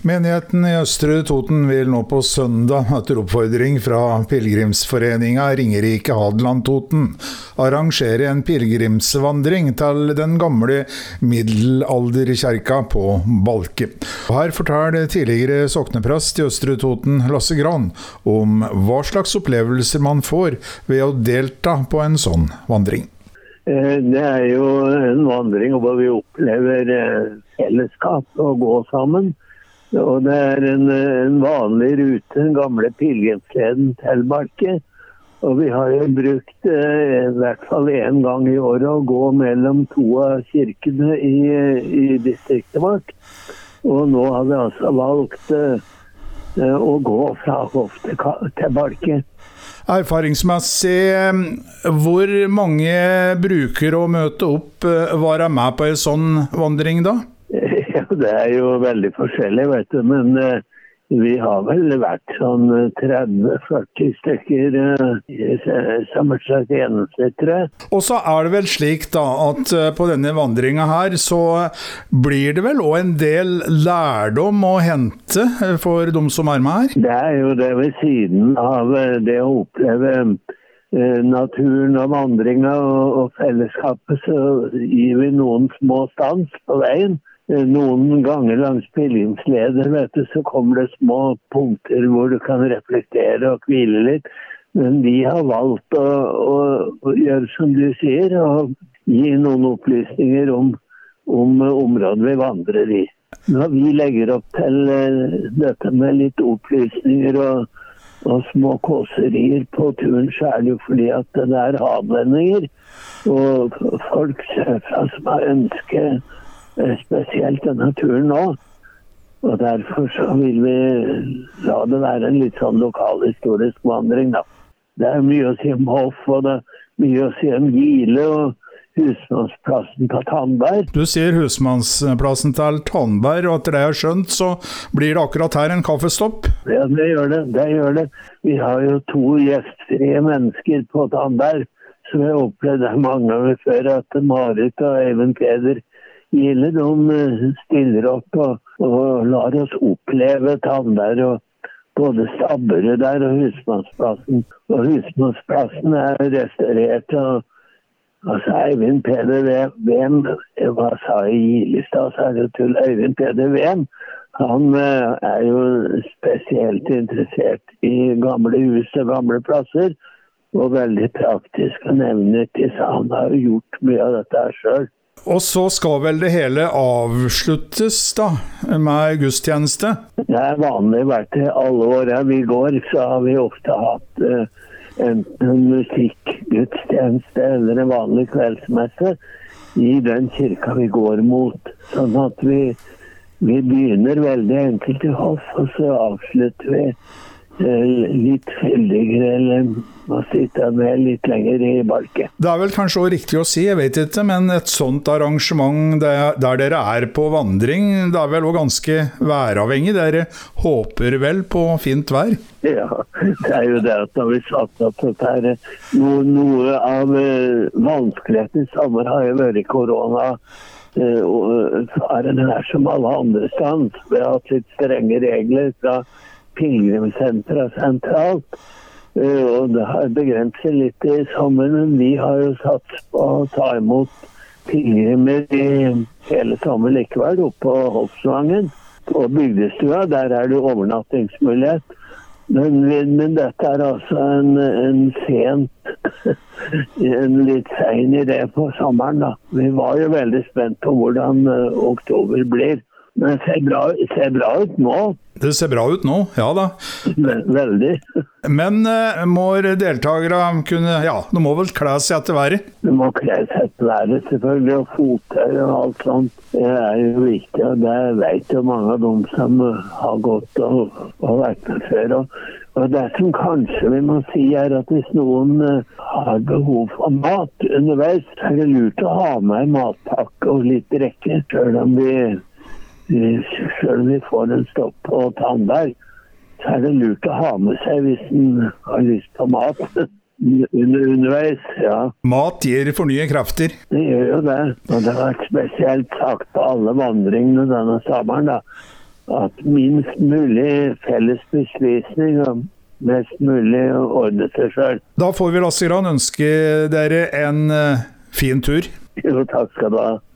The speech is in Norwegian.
Menigheten i Østre Toten vil nå på søndag etter oppfordring fra Pilgrimsforeningen Ringerike Hadeland Toten arrangere en pilgrimsvandring til den gamle middelalderkirka på Balke. Her forteller tidligere sokneprest i Østre Toten Lasse Gran om hva slags opplevelser man får ved å delta på en sånn vandring. Det jo en vandring hvor vi opplever fellesskap og gå sammen. Og det en vanlig rute, den gamle pilgrimsleden til Balke. Og vi har jo brukt i hvert fall en gang i året å gå mellom to av kirkene i distriktet vårt. Og nå har vi altså valgt å gå fra Hof til Balke. Erfaringsmessig, hvor mange bruker å møte opp være med på en sånn vandring da? Ja, det jo veldig forskjellig, vet du, men vi har vel vært sånn 30-40 stykker som et slags gjennomsnittere. Og så det vel slik da, at på denne vandringen her, så blir det vel også en del lærdom å hente for de som med her? Det jo det ved siden av det å oppleve naturen og vandringen og fellesskapet, så gir vi noen små stans på veien. Noen ganger langs pilgrimsleder, vet du, så kommer det små punkter hvor du kan reflektere og hvile litt. Men vi har valgt å gjøre som du sier, og gi noen opplysninger om området vi vandrer i. Når vi legger opp til dette med litt opplysninger og små kåserier på turen, så det jo fordi at det havlendinger, og folk fra som har ønsket spesielt denne turen nå. Og derfor så vil vi la det være en litt sånn lokalhistorisk vandring da. Det mye å si om Hoff, og det mye å si om Gile og husmannsplassen på Tandberg. Du sier husmannsplassen til Tandberg, og etter det jeg har skjønt, så blir det akkurat her en kaffestopp? Ja, det gjør det. Vi har jo 2 gjestfrie mennesker på Tandberg, som jeg opplevde mange ganger før, at Marit og Eivind Peder Gille, de stiller opp og lar oss oppleve Tandberg og både Stabburet der og husmannsplassen. Og husmannsplassen restaurert, og altså Eivind Peder Vem, hva sa jeg i Gillestad, så det til Eivind Peder Vem. Han jo spesielt interessert i gamle hus og gamle plasser, og veldig praktisk og nevnet, så han har jo gjort mye av dette her selv. Og så skal vel det hele avsluttes da, med gudstjeneste? Det vanlig vært i alle årene vi går, så har vi ofte hatt en musikkgudstjeneste eller en vanlig kveldsmesse i den kirka vi går mot. Sånn at vi begynner veldig enkelt i Hoff, og så avslutter vi litt fyldigere, eller man sitter med litt lenger i Balke. Det vel kanskje også riktig å si, jeg vet ikke, men et sånt arrangement der dere på vandring, det vel også ganske væravhengig. Dere håper vel på fint vær? Ja, det jo det at når vi satt opp dette noe av vanskeligheten i sommer har jo vært korona, og så det her som alle andre stand. Vi har hatt litt strenge regler fra pilgrimssenteret sentralt, og det har begrenset litt i sommer, men vi har jo satt på å ta imot pilgrimer i hele sommer likevel oppe på Hoffsvangen. På bygdestua, der det overnattingsmulighet. Men dette altså en litt sen idé på sommeren da. Vi var jo veldig spent på hvordan oktober blir. Men det ser bra ut nå. Det ser bra ut nå, ja da. Veldig. Men må deltakere kunne, de må vel klæ seg etter været? De må klæ seg etter været, selvfølgelig, og fottøy og alt sånt. Det jo viktig, og det vet jo mange av dem som har gått og vært med før. Og det som kanskje vi må si at hvis noen har behov for mat underveis, så det lurt å ha med matpakke og litt drikke, selv om vi får en stopp på Tandberg, så det lurt å ha med seg hvis en har lyst på mat underveis, ja. Mat gir fornye krefter. Det gjør jo det, og det har vært spesielt sagt på alle vandringene denne sommeren da, at minst mulig felles bespisning og mest mulig ordne seg selv. Da får vi Lasse Gran ønske dere en fin tur. Jo, takk skal du ha.